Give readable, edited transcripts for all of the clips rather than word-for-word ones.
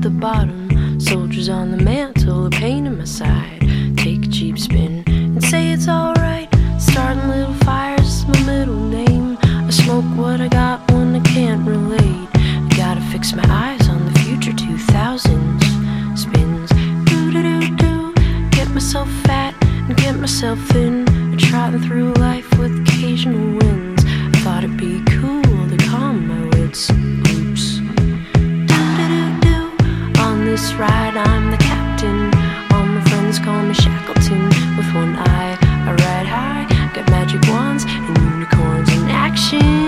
the bottom. Soldiers on the mantle, a pain in my side. Take a cheap spin and say it's alright. Starting little fires is my middle name. I smoke what I got when I can't relate. I gotta fix my eyes on the future 2000s. Spins, do-do-do-do. Get myself fat and get myself thin. Trotting through life with occasional wins. I thought it'd be cool to calm my wits. Oops. Do-do-do-do. On this ride I'm the captain. All my friends call me Shackleton. With one eye I ride high. Got magic wands and unicorns in action.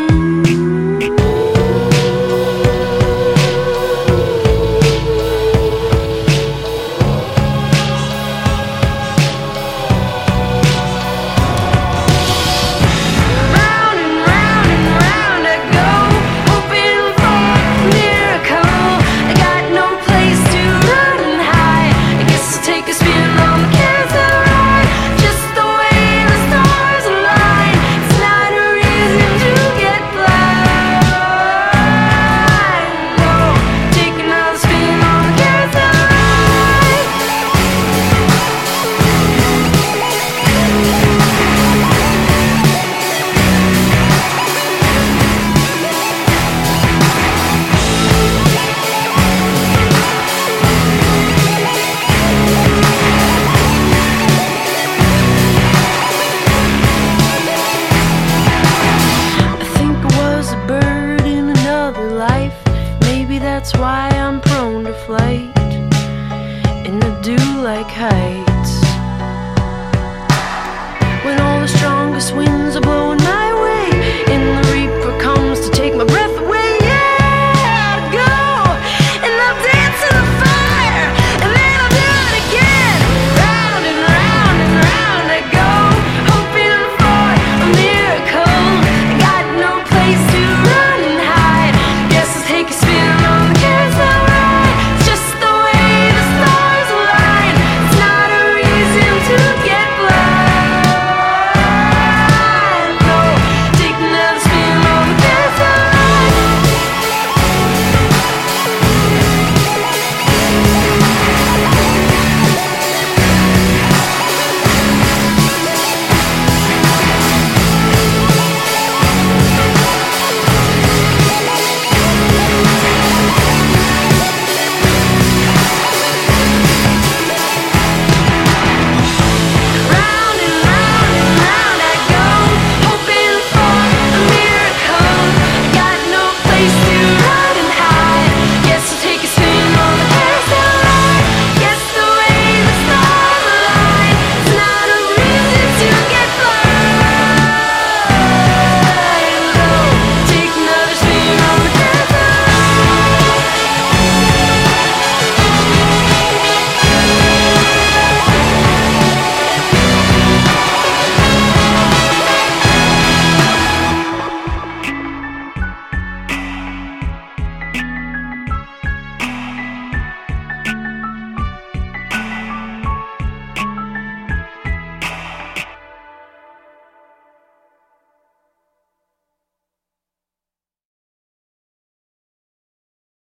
That's why I'm prone to flight, and I do like heights. When all the strongest winds are blowing